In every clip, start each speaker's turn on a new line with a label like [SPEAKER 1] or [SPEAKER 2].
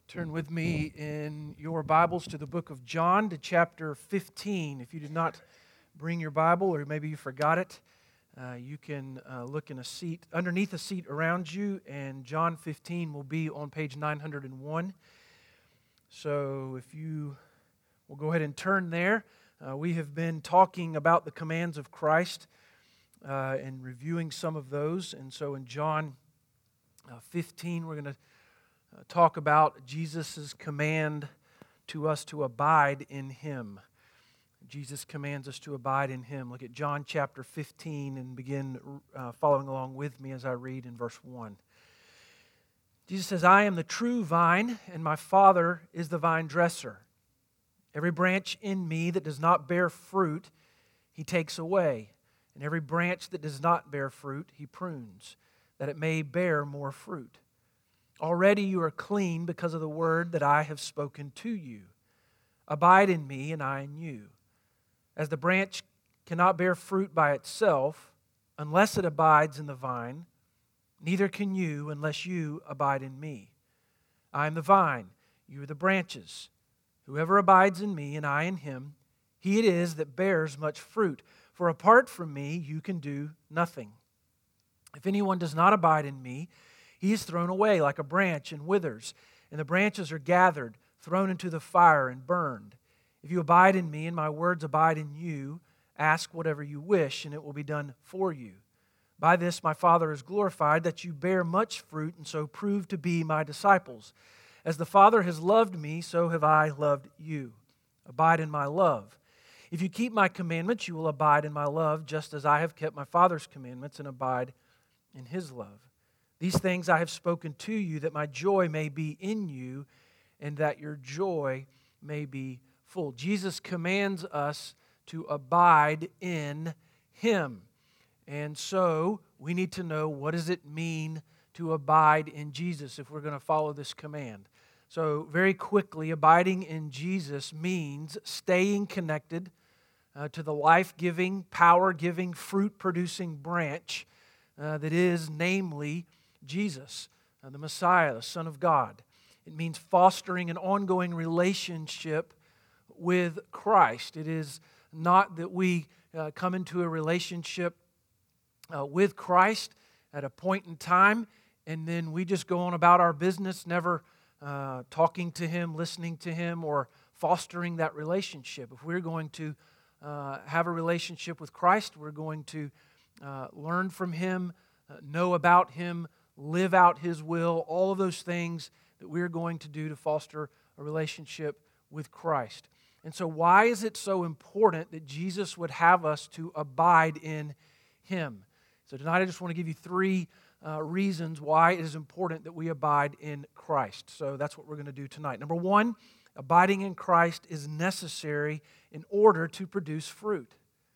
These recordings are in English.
[SPEAKER 1] Turn with me in your Bibles to the book of John, to chapter 15. If you did not bring your Bible, or maybe you forgot it, you can look in a seat, underneath a seat around you, and John 15 will be on page 901. So if you will go ahead and turn there. We have been talking about the commands of Christ and reviewing some of those. And so in John 15, we're going to talk about Jesus' command to us to abide in Him. Jesus commands us to abide in Him. Look at John chapter 15 and begin following along with me as I read in verse 1. Jesus says, "I am the true vine, and my Father is the vine dresser. Every branch in me that does not bear fruit, He takes away. And every branch that does not bear fruit, He prunes, that it may bear more fruit. Already you are clean because of the word that I have spoken to you. Abide in me, and I in you. As the branch cannot bear fruit by itself unless it abides in the vine, neither can you unless you abide in me. I am the vine, you are the branches. Whoever abides in me and I in him, he it is that bears much fruit. For apart from me you can do nothing. If anyone does not abide in me, he is thrown away like a branch and withers, and the branches are gathered, thrown into the fire and burned. If you abide in me and my words abide in you, ask whatever you wish, and it will be done for you. By this my Father is glorified, that you bear much fruit, and so prove to be my disciples. As the Father has loved me, so have I loved you. Abide in my love. If you keep my commandments, you will abide in my love, just as I have kept my Father's commandments and abide in His love. These things I have spoken to you, that my joy may be in you, and that your joy may be full." Jesus commands us to abide in Him. And so we need to know, what does it mean to abide in Jesus if we're going to follow this command? So very quickly, abiding in Jesus means staying connected to the life-giving, power-giving, fruit-producing branch that is, namely, Jesus, the Messiah, the Son of God. It means fostering an ongoing relationship with Christ. It is not that we come into a relationship with Christ at a point in time and then we just go on about our business, never talking to Him, listening to Him, or fostering that relationship. If we're going to have a relationship with Christ, we're going to learn from Him, know about Him, live out His will, all of those things that we're going to do to foster a relationship with Christ. And so why is it so important that Jesus would have us to abide in Him? So tonight I just want to give you three reasons why it is important that we abide in Christ. So that's what we're going to do tonight. Number one, abiding in Christ is necessary in order to produce fruit.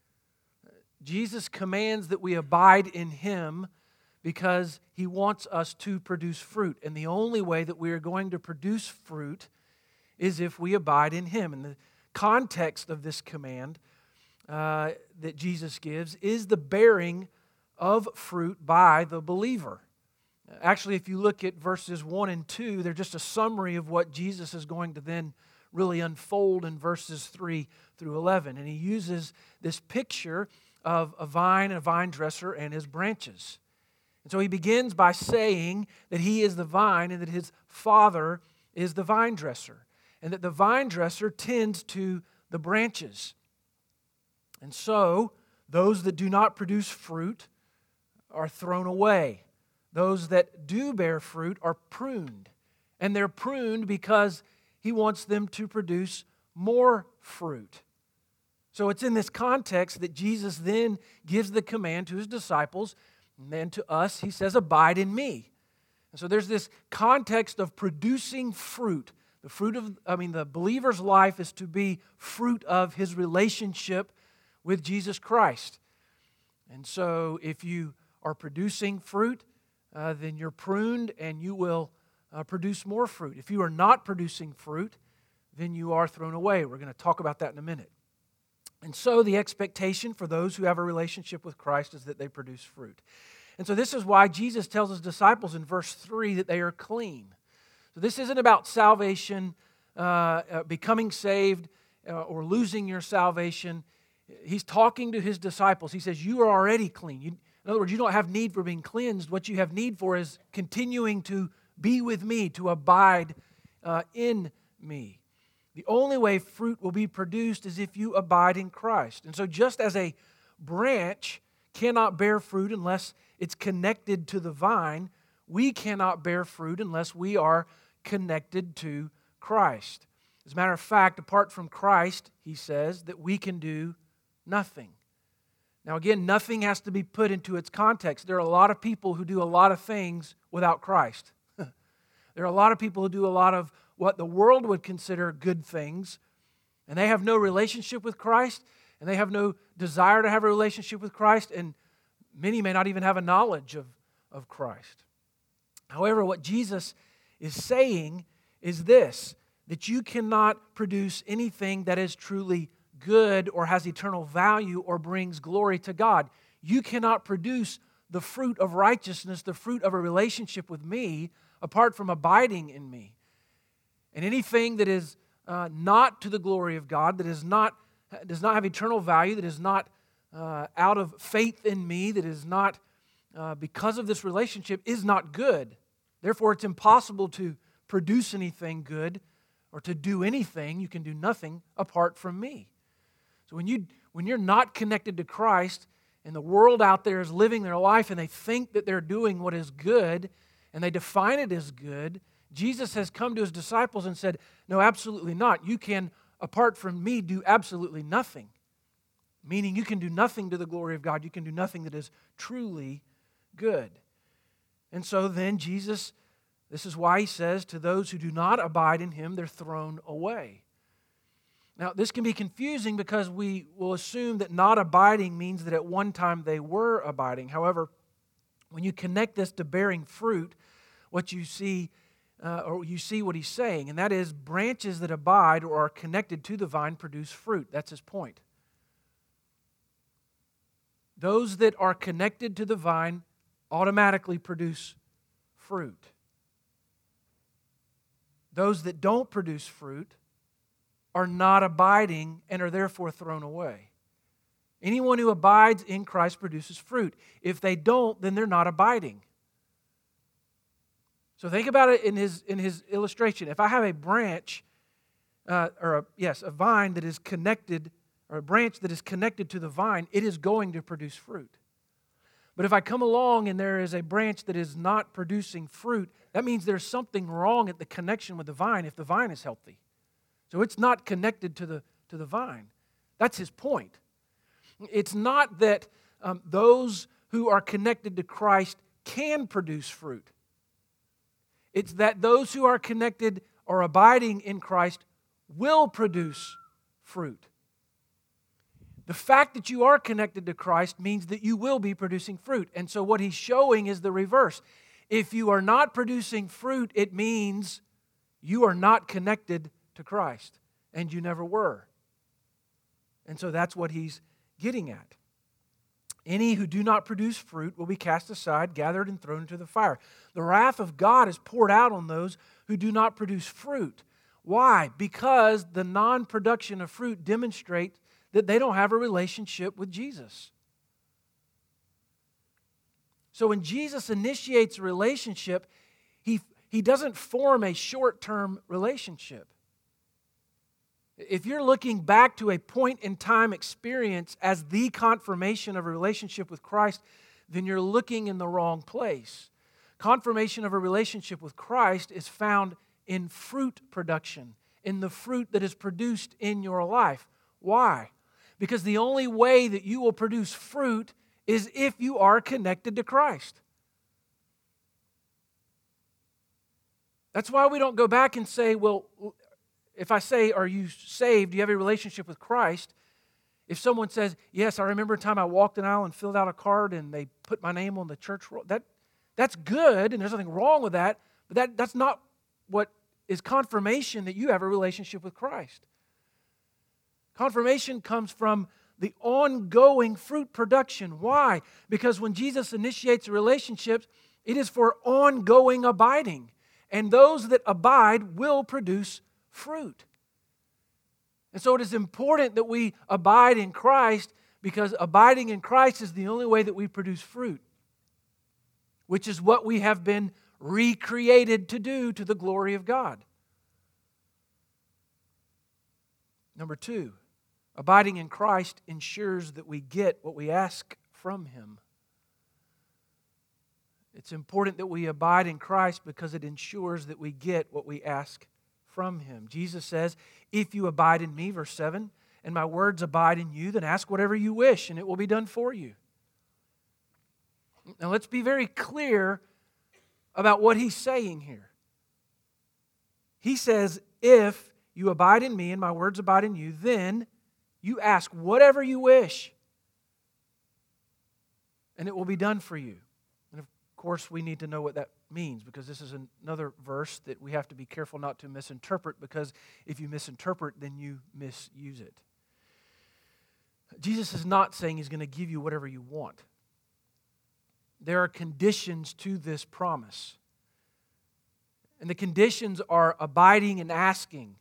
[SPEAKER 1] Jesus commands that we abide in Him because He wants us to produce fruit. And the only way that we are going to produce fruit is if we abide in Him. And the context of this command that Jesus gives is the bearing of fruit by the believer. Actually, if you look at verses 1 and 2, they're just a summary of what Jesus is going to then really unfold in verses 3 through 11. And He uses this picture of a vine, a vine dresser, and his branches. And so He begins by saying that He is the vine and that His Father is the vine dresser, and that the vine dresser tends to the branches. And so those that do not produce fruit are thrown away. Those that do bear fruit are pruned. And they're pruned because He wants them to produce more fruit. So it's in this context that Jesus then gives the command to His disciples, and then to us, He says, "Abide in me." And so there's this context of producing fruit. The believer's life is to be fruit of his relationship with Jesus Christ. And so if you are producing fruit, then you're pruned and you will produce more fruit. If you are not producing fruit, then you are thrown away. We're going to talk about that in a minute. And so the expectation for those who have a relationship with Christ is that they produce fruit. And so this is why Jesus tells His disciples in verse 3 that they are clean. So this isn't about salvation, becoming saved, or losing your salvation. He's talking to his disciples. He says, you are already clean. In other words, you don't have need for being cleansed. What you have need for is continuing to be with me, to abide in me. The only way fruit will be produced is if you abide in Christ. And so just as a branch cannot bear fruit unless it's connected to the vine, we cannot bear fruit unless we are connected to Christ. As a matter of fact, apart from Christ, he says that we can do nothing. Now again, nothing has to be put into its context. There are a lot of people who do a lot of things without Christ. There are a lot of people who do a lot of what the world would consider good things, and they have no relationship with Christ, and they have no desire to have a relationship with Christ, and many may not even have a knowledge of Christ. However, what Jesus is saying is this, that you cannot produce anything that is truly good or has eternal value or brings glory to God. You cannot produce the fruit of righteousness, the fruit of a relationship with me, apart from abiding in me. And anything that is not to the glory of God, that does not have eternal value, that is not out of faith in me, that is not because of this relationship, is not good. Therefore, it's impossible to produce anything good or to do anything. You can do nothing apart from me. So when you're not connected to Christ and the world out there is living their life and they think that they're doing what is good and they define it as good, Jesus has come to his disciples and said, no, absolutely not. You can, apart from me, do absolutely nothing. Meaning you can do nothing to the glory of God. You can do nothing that is truly good. And so then Jesus, this is why he says, to those who do not abide in him, they're thrown away. Now, this can be confusing because we will assume that not abiding means that at one time they were abiding. However, when you connect this to bearing fruit, what you see, you see what he's saying, and that is branches that abide or are connected to the vine produce fruit. That's his point. Those that are connected to the vine automatically produce fruit. Those that don't produce fruit are not abiding and are therefore thrown away. Anyone who abides in Christ produces fruit. If they don't, then they're not abiding. So think about it in his illustration. If I have a branch, a vine that is connected, or a branch that is connected to the vine, it is going to produce fruit. But if I come along and there is a branch that is not producing fruit, that means there's something wrong at the connection with the vine if the vine is healthy. So it's not connected to the vine. That's his point. It's not that those who are connected to Christ can produce fruit. It's that those who are connected or abiding in Christ will produce fruit. The fact that you are connected to Christ means that you will be producing fruit. And so what he's showing is the reverse. If you are not producing fruit, it means you are not connected to Christ, and you never were. And so that's what he's getting at. Any who do not produce fruit will be cast aside, gathered, and thrown into the fire. The wrath of God is poured out on those who do not produce fruit. Why? Because the non-production of fruit demonstrates that they don't have a relationship with Jesus. So when Jesus initiates a relationship, he doesn't form a short-term relationship. If you're looking back to a point-in-time experience as the confirmation of a relationship with Christ, then you're looking in the wrong place. Confirmation of a relationship with Christ is found in fruit production, in the fruit that is produced in your life. Why? Because the only way that you will produce fruit is if you are connected to Christ. That's why we don't go back and say, well, if I say, are you saved? Do you have a relationship with Christ? If someone says, yes, I remember a time I walked an aisle and filled out a card and they put my name on the church roll. That's good and there's nothing wrong with that, but that's not what is confirmation that you have a relationship with Christ. Confirmation comes from the ongoing fruit production. Why? Because when Jesus initiates a relationship, it is for ongoing abiding. and those that abide will produce fruit. And so it is important that we abide in Christ, because abiding in Christ is the only way that we produce fruit, which is what we have been recreated to do to the glory of God. Number 2, abiding in Christ ensures that we get what we ask from Him. It's important that we abide in Christ because it ensures that we get what we ask from Him. Jesus says, if you abide in me, verse 7, and my words abide in you, then ask whatever you wish, and it will be done for you. Now let's be very clear about what He's saying here. He says, if you abide in me and my words abide in you, then you ask whatever you wish, and it will be done for you. And of course, we need to know what that means, because this is another verse that we have to be careful not to misinterpret, because if you misinterpret, then you misuse it. Jesus is not saying He's going to give you whatever you want. There are conditions to this promise. And the conditions are abiding and asking.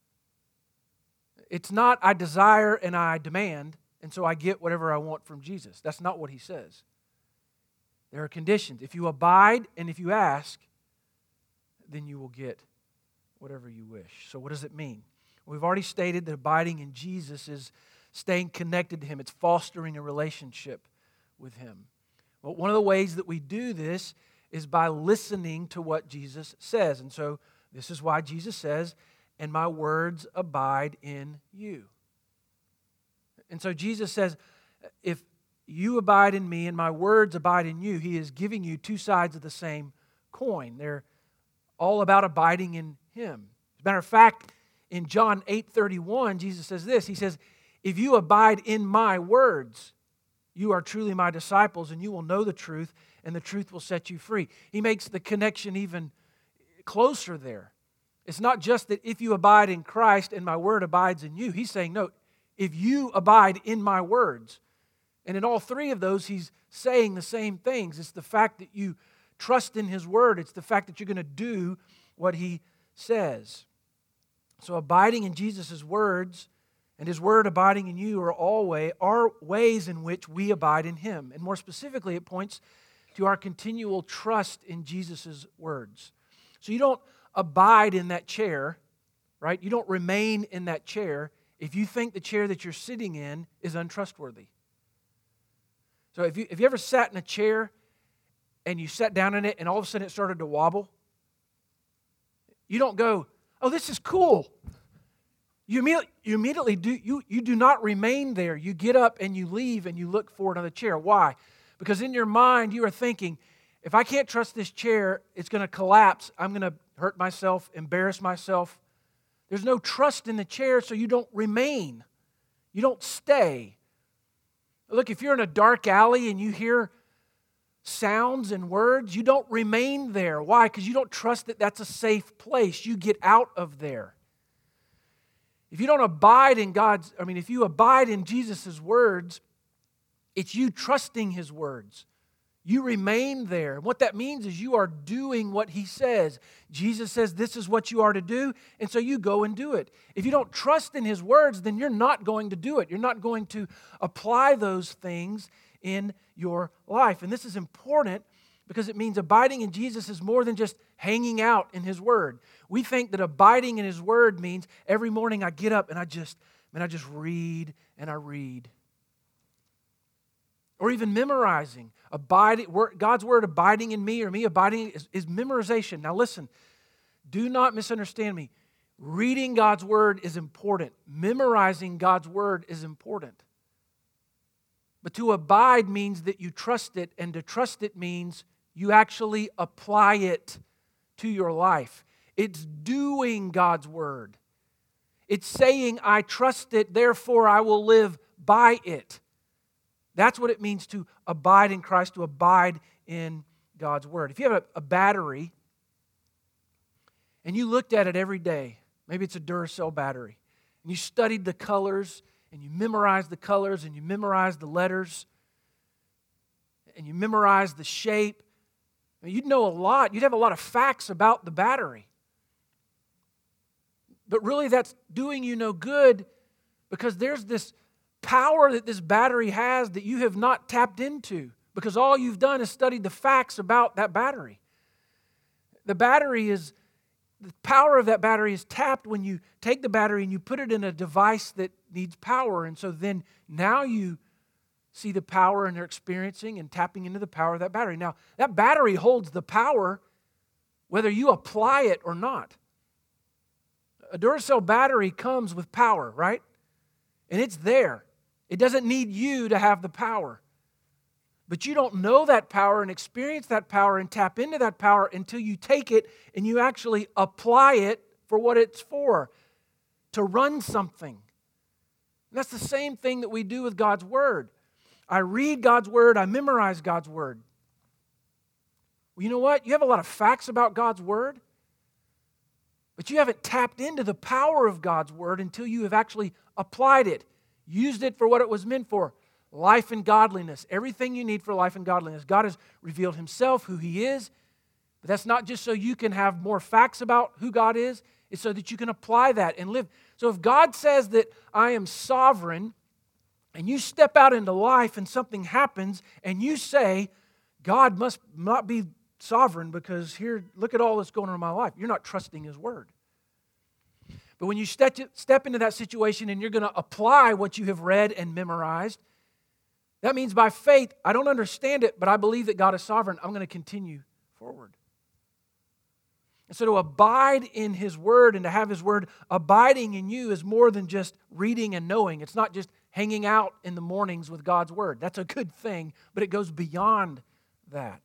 [SPEAKER 1] It's not I desire and I demand, and so I get whatever I want from Jesus. That's not what He says. There are conditions. If you abide and if you ask, then you will get whatever you wish. So what does it mean? We've already stated that abiding in Jesus is staying connected to Him. It's fostering a relationship with Him. But one of the ways that we do this is by listening to what Jesus says. And so this is why Jesus says, and my words abide in you. And so Jesus says, if you abide in me and my words abide in you, He is giving you two sides of the same coin. They're all about abiding in Him. As a matter of fact, in John 8:31, Jesus says this. He says, if you abide in my words, you are truly my disciples, and you will know the truth, and the truth will set you free. He makes the connection even closer there. It's not just that if you abide in Christ and my word abides in you. He's saying, no, if you abide in my words. And in all three of those, He's saying the same things. It's the fact that you trust in His word. It's the fact that you're going to do what He says. So abiding in Jesus' words and His word abiding in you are ways in which we abide in Him. And more specifically, it points to our continual trust in Jesus' words. So you don't abide in that chair, right? You don't remain in that chair if you think the chair that you're sitting in is untrustworthy. So if you ever sat in a chair and you sat down in it and all of a sudden it started to wobble, you don't go, oh, this is cool. You immediately do not remain there. You get up and you leave and you look for another chair. Why? Because in your mind you are thinking, if I can't trust this chair, it's going to collapse. I'm going to hurt myself, embarrass myself. There's no trust in the chair, so you don't remain. You don't stay. Look, if you're in a dark alley and you hear sounds and words, you don't remain there. Why? Because you don't trust that that's a safe place. You get out of there. If you don't abide in if you abide in Jesus' words, it's you trusting His words. You remain there. And what that means is you are doing what He says. Jesus says this is what you are to do, and so you go and do it. If you don't trust in His words, then you're not going to do it. You're not going to apply those things in your life. And this is important because it means abiding in Jesus is more than just hanging out in His word. We think that abiding in His word means every morning I get up and I just read and I read. Or even memorizing. God's word abiding in me or me abiding is memorization. Now listen, do not misunderstand me. Reading God's word is important. Memorizing God's word is important. But to abide means that you trust it, and to trust it means you actually apply it to your life. It's doing God's word. It's saying, I trust it, therefore I will live by it. That's what it means to abide in Christ, to abide in God's word. If you have a battery and you looked at it every day, maybe it's a Duracell battery, and you studied the colors and you memorized the colors and you memorized the letters and you memorized the shape, I mean, you'd know a lot. You'd have a lot of facts about the battery. But really that's doing you no good because there's this power that this battery has that you have not tapped into because all you've done is studied the facts about that battery. The power of that battery is tapped when you take the battery and you put it in a device that needs power. And so then now you see the power and they're experiencing and tapping into the power of that battery. Now, that battery holds the power whether you apply it or not. A Duracell battery comes with power, right? And it's there. It doesn't need you to have the power. But you don't know that power and experience that power and tap into that power until you take it and you actually apply it for what it's for, to run something. And that's the same thing that we do with God's Word. I read God's Word, I memorize God's Word. Well, you know what? You have a lot of facts about God's Word, but you haven't tapped into the power of God's Word until you have actually applied it, used it for what it was meant for. Life and godliness, everything you need for life and godliness. God has revealed Himself, who He is, but that's not just so you can have more facts about who God is, it's so that you can apply that and live. So if God says that I am sovereign, and you step out into life and something happens, and you say, God must not be sovereign because here, look at all that's going on in my life. You're not trusting His Word. But when you step into that situation and you're going to apply what you have read and memorized, that means by faith, I don't understand it, but I believe that God is sovereign. I'm going to continue forward. And so to abide in His Word and to have His Word abiding in you is more than just reading and knowing. It's not just hanging out in the mornings with God's Word. That's a good thing, but it goes beyond that.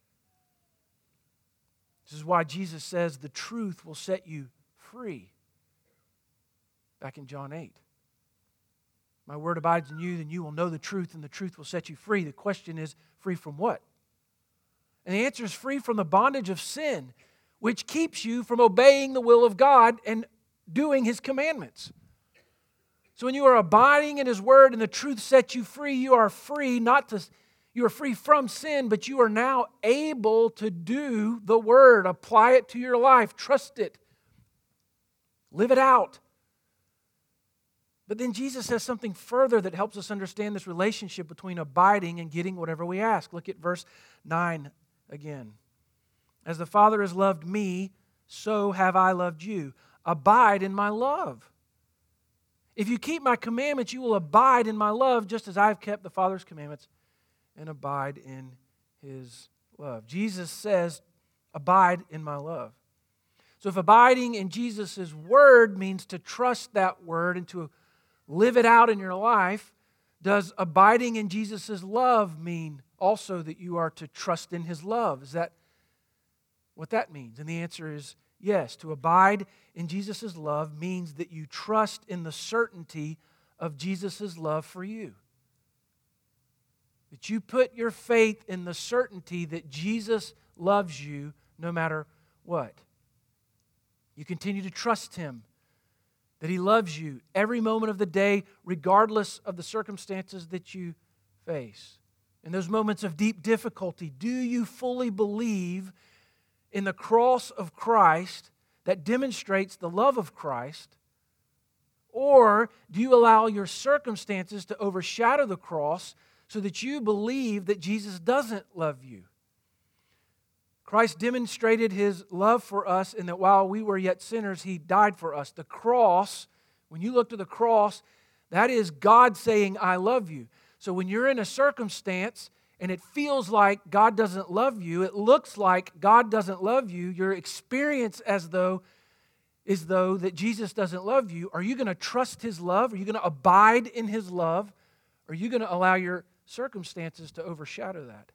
[SPEAKER 1] This is why Jesus says the truth will set you free. Back in John 8. My word abides in you, then you will know the truth, and the truth will set you free. The question is, free from what? And the answer is free from the bondage of sin, which keeps you from obeying the will of God and doing His commandments. So when you are abiding in His Word and the truth sets you free, you are free you are free from sin, but you are now able to do the Word, apply it to your life, trust it, live it out. But then Jesus says something further that helps us understand this relationship between abiding and getting whatever we ask. Look at verse 9 again. As the Father has loved me, so have I loved you. Abide in my love. If you keep my commandments, you will abide in my love, just as I have kept the Father's commandments and abide in His love. Jesus says, abide in my love. So if abiding in Jesus' Word means to trust that Word and to live it out in your life, does abiding in Jesus' love mean also that you are to trust in His love? Is that what that means? And the answer is yes. To abide in Jesus' love means that you trust in the certainty of Jesus' love for you. That you put your faith in the certainty that Jesus loves you no matter what. You continue to trust Him, that He loves you every moment of the day, regardless of the circumstances that you face. In those moments of deep difficulty, do you fully believe in the cross of Christ that demonstrates the love of Christ? Or do you allow your circumstances to overshadow the cross so that you believe that Jesus doesn't love you? Christ demonstrated His love for us in that while we were yet sinners, He died for us. The cross, when you look to the cross, that is God saying, I love you. So when you're in a circumstance and it feels like God doesn't love you, it looks like God doesn't love you, your experience is though that Jesus doesn't love you, are you going to trust His love? Are you going to abide in His love? Or are you going to allow your circumstances to overshadow that?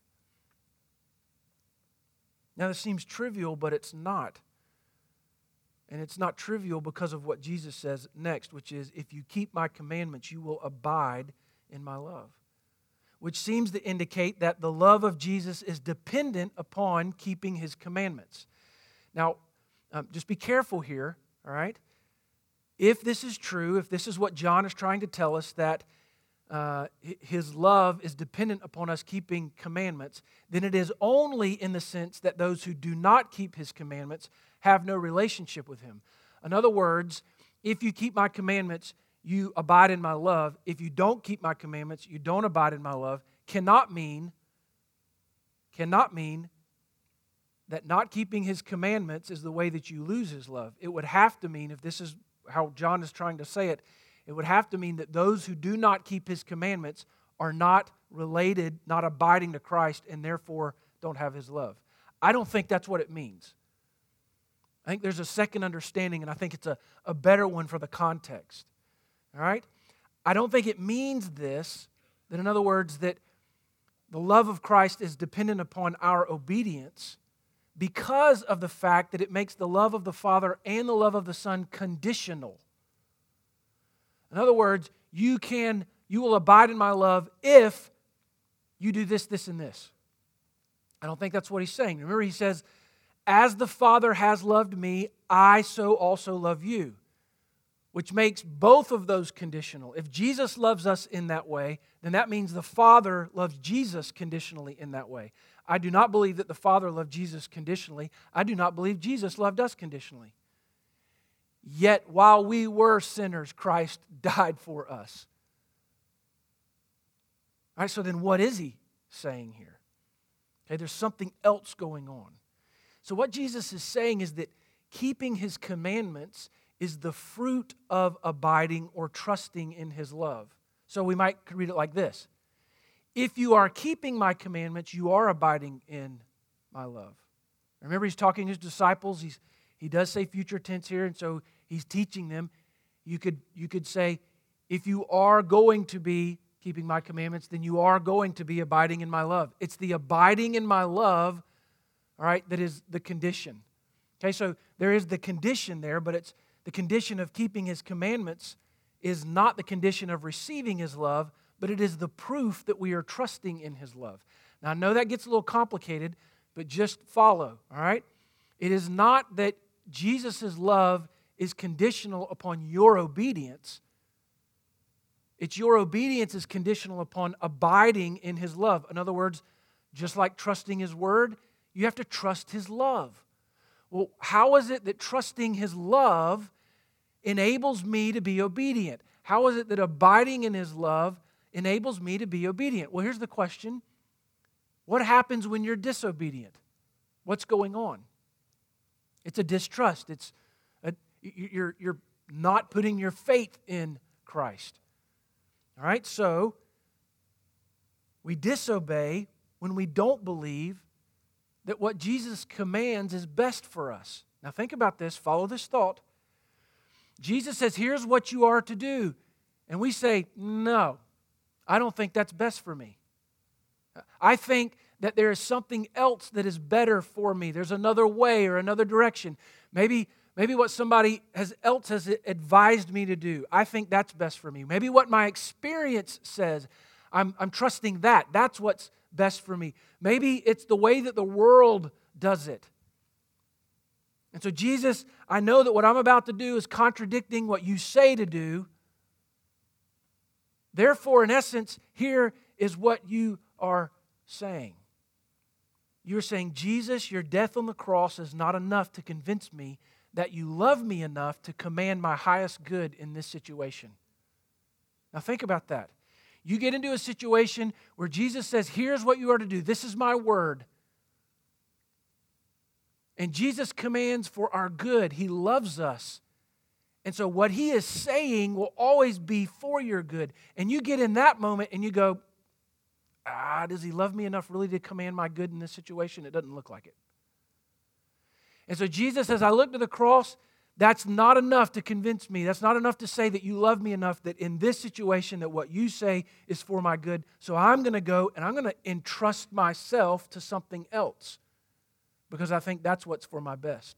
[SPEAKER 1] Now, this seems trivial, but it's not. And it's not trivial because of what Jesus says next, which is, if you keep my commandments, you will abide in my love. Which seems to indicate that the love of Jesus is dependent upon keeping His commandments. Now, just be careful here, all right? If this is true, if this is what John is trying to tell us, that His love is dependent upon us keeping commandments, then it is only in the sense that those who do not keep His commandments have no relationship with Him. In other words, if you keep my commandments, you abide in my love. If you don't keep my commandments, you don't abide in my love. Cannot mean that not keeping His commandments is the way that you lose His love. It would have to mean, if this is how John is trying to say it, it would have to mean that those who do not keep His commandments are not related, not abiding to Christ, and therefore don't have His love. I don't think that's what it means. I think there's a second understanding, and I think it's a better one for the context. All right? I don't think it means this, that in other words, that the love of Christ is dependent upon our obedience because of the fact that it makes the love of the Father and the love of the Son conditional. In other words, you will abide in my love if you do this, this, and this. I don't think that's what he's saying. Remember, he says, as the Father has loved me, I so also love you, which makes both of those conditional. If Jesus loves us in that way, then that means the Father loves Jesus conditionally in that way. I do not believe that the Father loved Jesus conditionally. I do not believe Jesus loved us conditionally. Yet, while we were sinners, Christ died for us. All right, so then what is he saying here? Okay, there's something else going on. So what Jesus is saying is that keeping His commandments is the fruit of abiding or trusting in His love. So we might read it like this. If you are keeping my commandments, you are abiding in my love. Remember, he's talking to his disciples. He does say future tense here, and so he's teaching them. You could say, if you are going to be keeping my commandments, then you are going to be abiding in my love. It's the abiding in my love, all right, that is the condition. Okay, so there is the condition there, but it's the condition of keeping His commandments is not the condition of receiving His love, but it is the proof that we are trusting in His love. Now, I know that gets a little complicated, but just follow, all right? It is not that Jesus' love is conditional upon your obedience. It's your obedience is conditional upon abiding in His love. In other words, just like trusting His word, you have to trust His love. Well, how is it that trusting His love enables me to be obedient? How is it that abiding in His love enables me to be obedient? Well, here's the question. What happens when you're disobedient? What's going on? It's a distrust. You're not putting your faith in Christ. All right, so we disobey when we don't believe that what Jesus commands is best for us. Now think about this, follow this thought. Jesus says, here's what you are to do. And we say, no, I don't think that's best for me. I think that there is something else that is better for me. There's another way or another direction. Maybe what somebody else has advised me to do, I think that's best for me. Maybe what my experience says, I'm trusting that. That's what's best for me. Maybe it's the way that the world does it. And so Jesus, I know that what I'm about to do is contradicting what you say to do. Therefore, in essence, here is what you are saying. You're saying, Jesus, your death on the cross is not enough to convince me that you love me enough to command my highest good in this situation. Now think about that. You get into a situation where Jesus says, here's what you are to do. This is my word. And Jesus commands for our good. He loves us. And so what He is saying will always be for your good. And you get in that moment and you go, does He love me enough really to command my good in this situation? It doesn't look like it. And so Jesus, as I look to the cross, that's not enough to convince me. That's not enough to say that you love me enough that in this situation that what you say is for my good. So I'm going to go and I'm going to entrust myself to something else because I think that's what's for my best.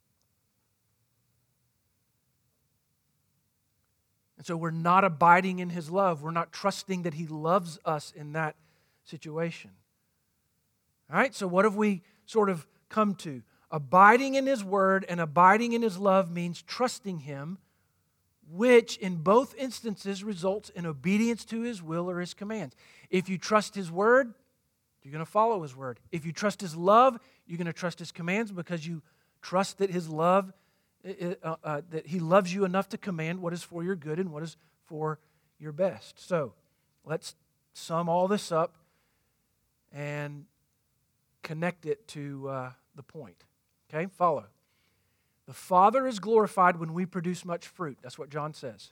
[SPEAKER 1] And so we're not abiding in His love. We're not trusting that He loves us in that situation. All right, so what have we sort of come to? Abiding in His word and abiding in His love means trusting Him which in both instances results in obedience to His will or His commands. If you trust His Word, you're going to follow His Word. If you trust His love, you're going to trust His commands because you trust that His love, that He loves you enough to command what is for your good and what is for your best. So, let's sum all this up and connect it to the point. Okay, follow. The Father is glorified when we produce much fruit. That's what John says.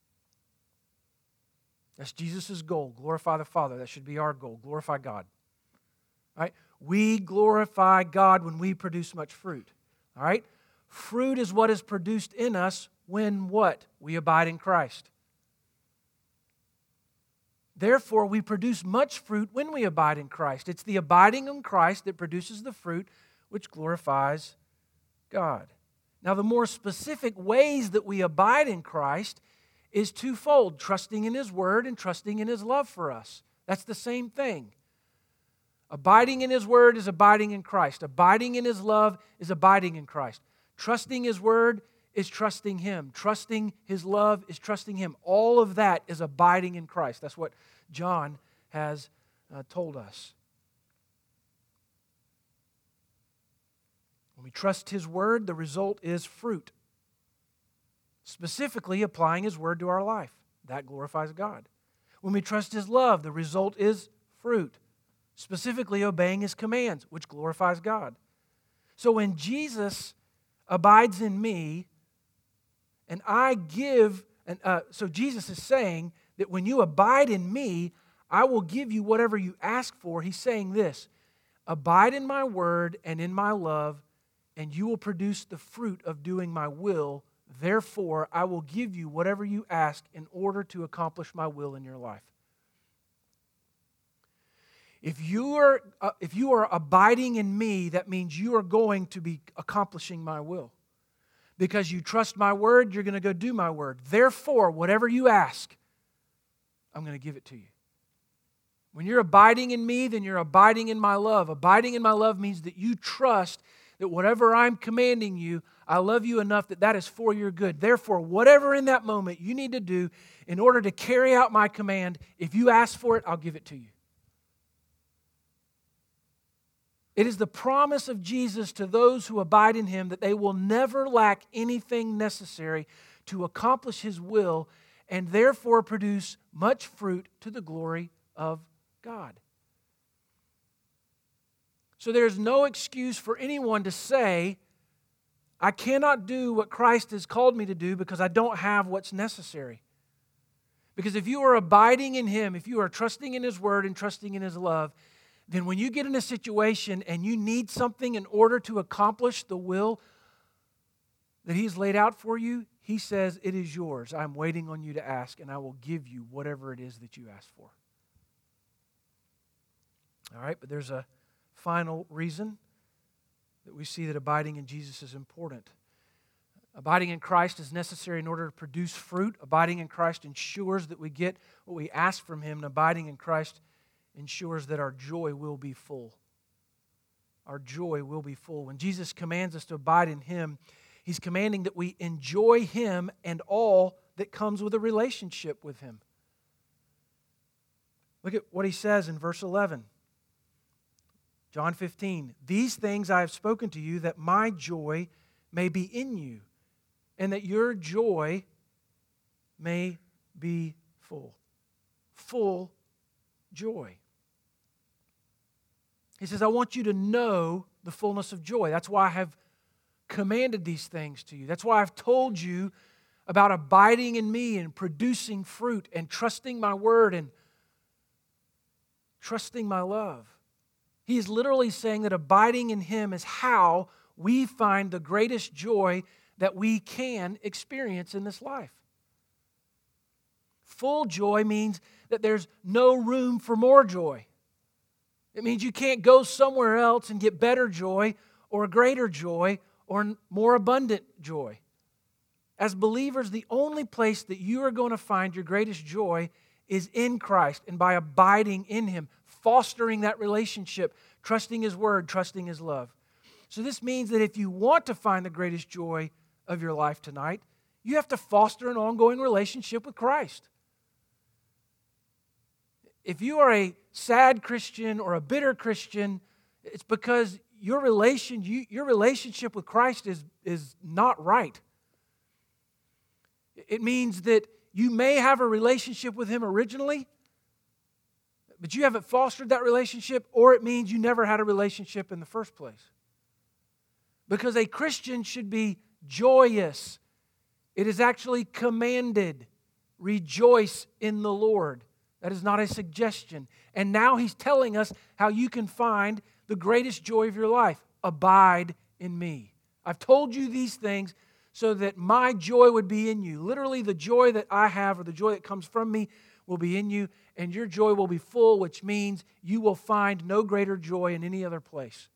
[SPEAKER 1] That's Jesus' goal. Glorify the Father. That should be our goal. Glorify God. All right? We glorify God when we produce much fruit. All right? Fruit is what is produced in us when what? We abide in Christ. Therefore, we produce much fruit when we abide in Christ. It's the abiding in Christ that produces the fruit which glorifies God. Now, the more specific ways that we abide in Christ is twofold, trusting in His Word and trusting in His love for us. That's the same thing. Abiding in His Word is abiding in Christ. Abiding in His love is abiding in Christ. Trusting His Word is trusting Him. Trusting His love is trusting Him. All of that is abiding in Christ. That's what John has told us. When we trust His Word, the result is fruit. Specifically, applying His Word to our life. That glorifies God. When we trust His love, the result is fruit. Specifically, obeying His commands, which glorifies God. So when Jesus abides in me, and I give, so Jesus is saying that when you abide in me, I will give you whatever you ask for. He's saying this, abide in my word and in my love, and you will produce the fruit of doing my will. Therefore, I will give you whatever you ask in order to accomplish my will in your life. If you are abiding in me, that means you are going to be accomplishing my will. Because you trust my word, you're going to go do my word. Therefore, whatever you ask, I'm going to give it to you. When you're abiding in me, then you're abiding in my love. Abiding in my love means that you trust that whatever I'm commanding you, I love you enough that that is for your good. Therefore, whatever in that moment you need to do in order to carry out my command, if you ask for it, I'll give it to you. It is the promise of Jesus to those who abide in Him that they will never lack anything necessary to accomplish His will and therefore produce much fruit to the glory of God. So there's no excuse for anyone to say, I cannot do what Christ has called me to do because I don't have what's necessary. Because if you are abiding in Him, if you are trusting in His Word and trusting in His love, then when you get in a situation and you need something in order to accomplish the will that He's laid out for you, He says, it is yours. I'm waiting on you to ask, and I will give you whatever it is that you ask for. All right, but there's a final reason that we see that abiding in Jesus is important. Abiding in Christ is necessary in order to produce fruit. Abiding in Christ ensures that we get what we ask from Him, and abiding in Christ ensures that our joy will be full. Our joy will be full. When Jesus commands us to abide in Him, He's commanding that we enjoy Him and all that comes with a relationship with Him. Look at what He says in verse 11. John 15, these things I have spoken to you that my joy may be in you and that your joy may be full. Full joy. He says, I want you to know the fullness of joy. That's why I have commanded these things to you. That's why I've told you about abiding in me and producing fruit and trusting my word and trusting my love. He is literally saying that abiding in Him is how we find the greatest joy that we can experience in this life. Full joy means that there's no room for more joy. It means you can't go somewhere else and get better joy or greater joy or more abundant joy. As believers, the only place that you are going to find your greatest joy is in Christ and by abiding in Him, fostering that relationship, trusting His word, trusting His love. So this means that if you want to find the greatest joy of your life tonight, You have to foster an ongoing relationship with Christ. If you are a sad Christian or a bitter Christian, it's because your relationship with Christ is not right. It means that you may have a relationship with Him originally, but you haven't fostered that relationship, or it means you never had a relationship in the first place. Because a Christian should be joyous. It is actually commanded. Rejoice in the Lord. That is not a suggestion. And now He's telling us how you can find the greatest joy of your life. Abide in me. I've told you these things so that my joy would be in you. Literally, the joy that I have, or the joy that comes from me, will be in you, and your joy will be full, which means you will find no greater joy in any other place.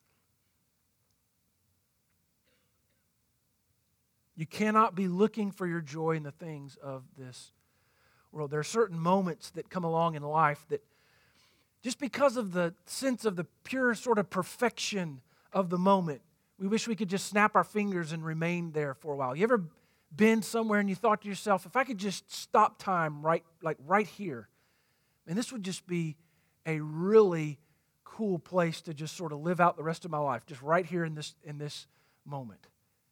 [SPEAKER 1] You cannot be looking for your joy in the things of this world. There are certain moments that come along in life that, just because of the sense of the pure sort of perfection of the moment, we wish we could just snap our fingers and remain there for a while. You ever been somewhere and you thought to yourself, if I could just stop time right here, and this would just be a really cool place to just sort of live out the rest of my life, just right here in this moment.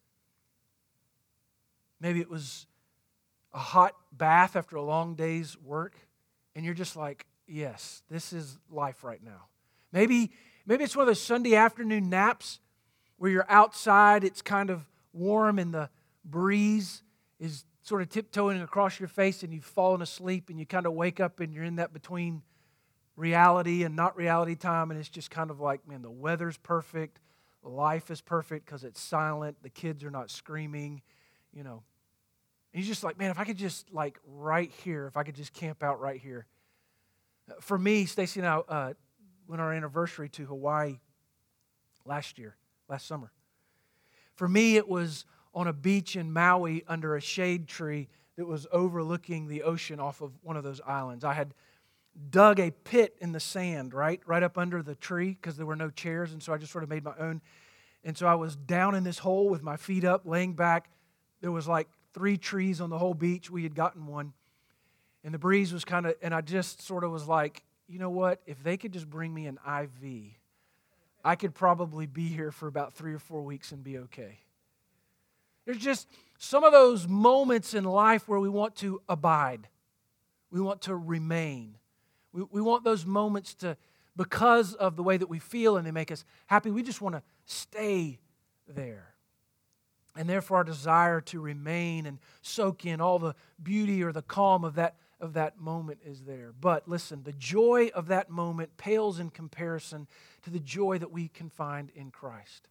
[SPEAKER 1] Maybe it was a hot bath after a long day's work, and you're just like, yes, this is life right now. Maybe it's one of those Sunday afternoon naps where you're outside, it's kind of warm, and the breeze is sort of tiptoeing across your face, and you've fallen asleep, and you kind of wake up, and you're in that between reality and not reality time, and it's just kind of like, man, the weather's perfect, life is perfect because it's silent, the kids are not screaming, you know. And you're just like, man, if I could just, like, right here, if I could just camp out right here. For me, Stacy and I went on our anniversary to Hawaii last summer. For me, it was on a beach in Maui under a shade tree that was overlooking the ocean off of one of those islands. I had dug a pit in the sand, right up under the tree, because there were no chairs, and so I just sort of made my own. And so I was down in this hole with my feet up, laying back. There was like 3 trees on the whole beach. We had gotten one. And the breeze was kind of, and I just sort of was like, you know what? If they could just bring me an IV, I could probably be here for about 3 or 4 weeks and be okay. There's just some of those moments in life where we want to abide. We want to remain. We want those moments to, because of the way that we feel and they make us happy, we just want to stay there. And therefore our desire to remain and soak in all the beauty or the calm of that moment is there. But listen, the joy of that moment pales in comparison to the joy that we can find in Christ.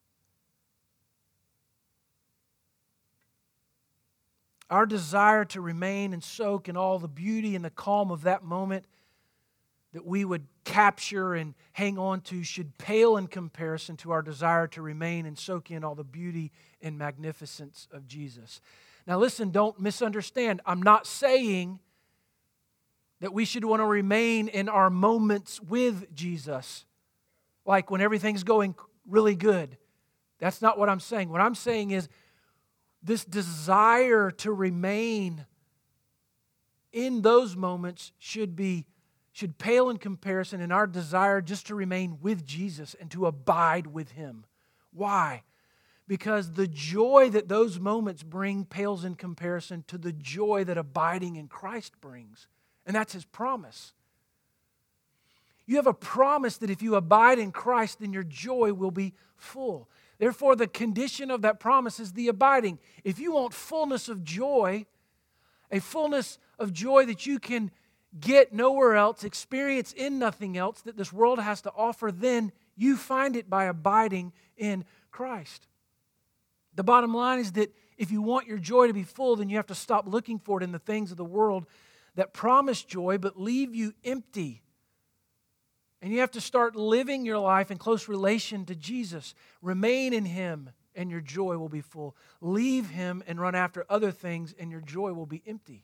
[SPEAKER 1] Our desire to remain and soak in all the beauty and the calm of that moment that we would capture and hang on to should pale in comparison to our desire to remain and soak in all the beauty and magnificence of Jesus. Now listen, don't misunderstand. I'm not saying that we should want to remain in our moments with Jesus, like when everything's going really good. That's not what I'm saying. What I'm saying is this desire to remain in those moments should pale in comparison in our desire just to remain with Jesus and to abide with Him. Why? Because the joy that those moments bring pales in comparison to the joy that abiding in Christ brings. And that's His promise. You have a promise that if you abide in Christ, then your joy will be full. Therefore, the condition of that promise is the abiding. If you want fullness of joy, a fullness of joy that you can get nowhere else, experience in nothing else that this world has to offer, then you find it by abiding in Christ. The bottom line is that if you want your joy to be full, then you have to stop looking for it in the things of the world that promise joy but leave you empty. And you have to start living your life in close relation to Jesus. Remain in Him and your joy will be full. Leave Him and run after other things and your joy will be empty.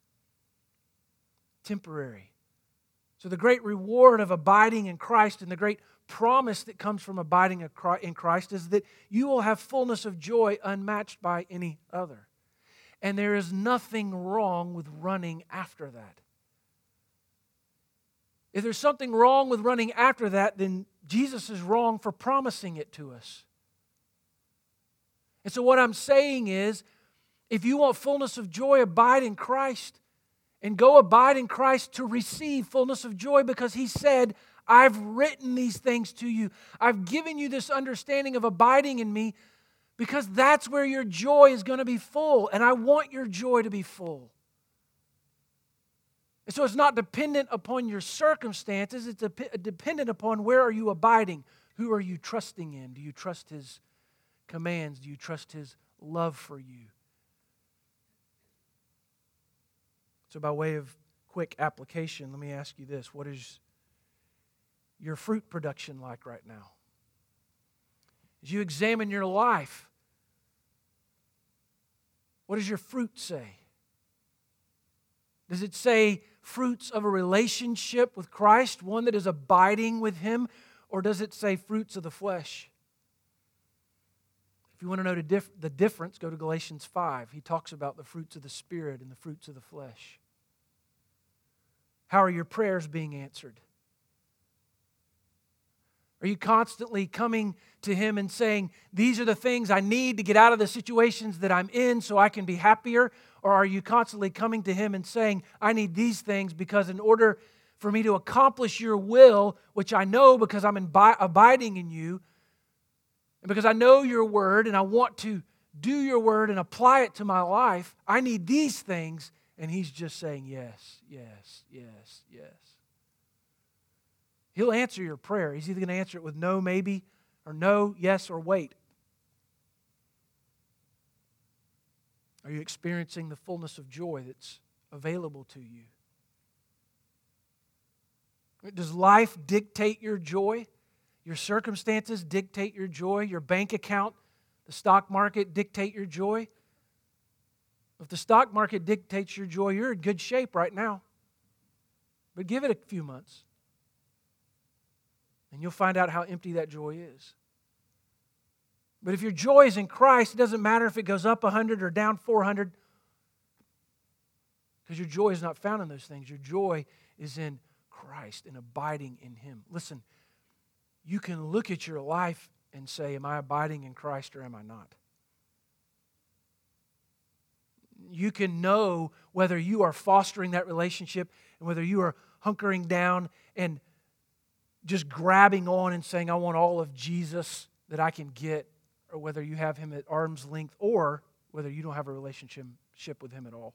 [SPEAKER 1] Temporary. So the great reward of abiding in Christ and the great promise that comes from abiding in Christ is that you will have fullness of joy unmatched by any other. And there is nothing wrong with running after that. If there's something wrong with running after that, then Jesus is wrong for promising it to us. And so what I'm saying is, if you want fullness of joy, abide in Christ. And go abide in Christ to receive fullness of joy, because He said, I've written these things to you. I've given you this understanding of abiding in me, because that's where your joy is going to be full. And I want your joy to be full. And so it's not dependent upon your circumstances. It's dependent upon where are you abiding. Who are you trusting in? Do you trust His commands? Do you trust His love for you? So by way of quick application, let me ask you this. What is your fruit production like right now? As you examine your life, what does your fruit say? Does it say fruits of a relationship with Christ, one that is abiding with Him, or does it say fruits of the flesh? If you want to know the difference, go to Galatians 5. He talks about the fruits of the Spirit and the fruits of the flesh. How are your prayers being answered? Are you constantly coming to Him and saying, these are the things I need to get out of the situations that I'm in so I can be happier? Or are you constantly coming to Him and saying, I need these things because in order for me to accomplish your will, which I know because I'm abiding in you, and because I know your word and I want to do your word and apply it to my life, I need these things. And He's just saying, yes, yes, yes, yes. He'll answer your prayer. He's either going to answer it with no, maybe, or no, yes, or wait. Are you experiencing the fullness of joy that's available to you? Does life dictate your joy? Your circumstances dictate your joy? Your bank account, the stock market dictate your joy? If the stock market dictates your joy, you're in good shape right now. But give it a few months, and you'll find out how empty that joy is. But if your joy is in Christ, it doesn't matter if it goes up 100 or down 400, because your joy is not found in those things. Your joy is in Christ and abiding in Him. Listen, you can look at your life and say, am I abiding in Christ or am I not? You can know whether you are fostering that relationship and whether you are hunkering down and just grabbing on and saying, I want all of Jesus that I can get, or whether you have Him at arm's length, or whether you don't have a relationship with Him at all.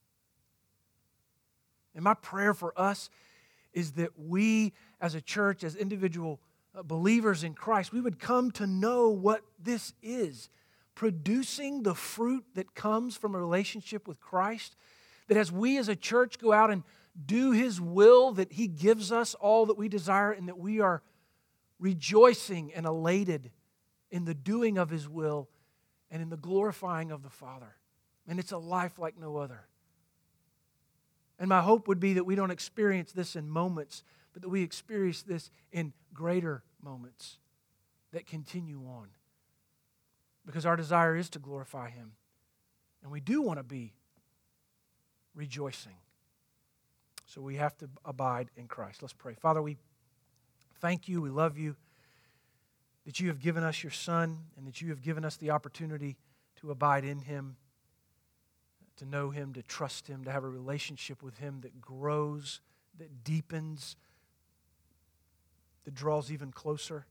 [SPEAKER 1] And my prayer for us is that we as a church, as individual believers in Christ, we would come to know what this is. Producing the fruit that comes from a relationship with Christ, that as we as a church go out and do His will, that He gives us all that we desire, and that we are rejoicing and elated in the doing of His will and in the glorifying of the Father. And it's a life like no other. And my hope would be that we don't experience this in moments, but that we experience this in greater moments that continue on. Because our desire is to glorify Him. And we do want to be rejoicing. So we have to abide in Christ. Let's pray. Father, we thank You. We love You. That You have given us Your Son, and that You have given us the opportunity to abide in Him, to know Him, to trust Him, to have a relationship with Him that grows, that deepens, that draws even closer.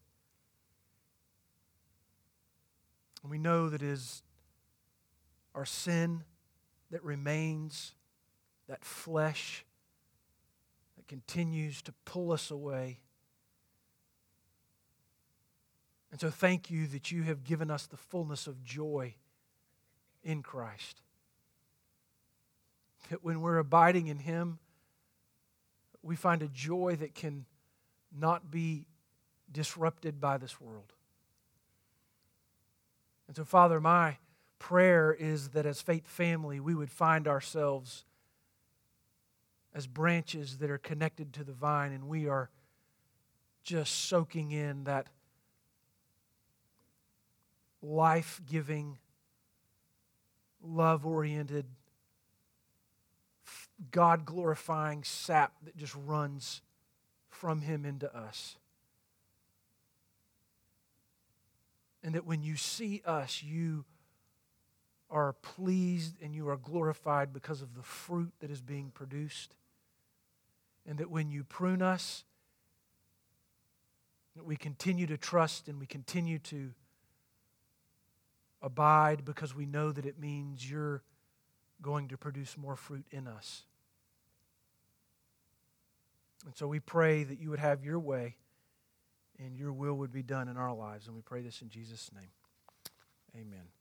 [SPEAKER 1] And we know that it is our sin that remains, that flesh that continues to pull us away. And so thank You that You have given us the fullness of joy in Christ. That when we're abiding in Him, we find a joy that can not be disrupted by this world. And so, Father, my prayer is that as Faith Family, we would find ourselves as branches that are connected to the vine, and we are just soaking in that life-giving, love-oriented, God-glorifying sap that just runs from Him into us. And that when you see us, you are pleased and you are glorified because of the fruit that is being produced. And that when you prune us, that we continue to trust and we continue to abide because we know that it means you're going to produce more fruit in us. And so we pray that you would have your way and your will would be done in our lives. And we pray this in Jesus' name. Amen.